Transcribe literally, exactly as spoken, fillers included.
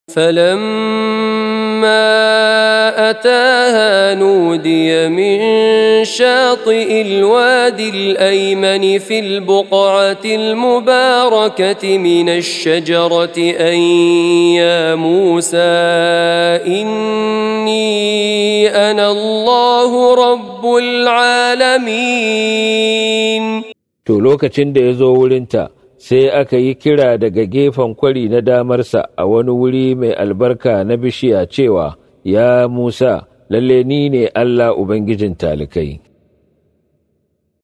فلما أتاها نودي من شاطئ الوادي الأيمن في البقعة المباركة من الشجرة أن يا موسى إني أنا الله رب العالمين. To lokacin da ya zo wurinta, sai aka yi kira daga gefen kwari na damarsa a wani wuri mai albarka na bishiya cewa, Ya Musa, lalle ni ne Allah Ubangijin talikai.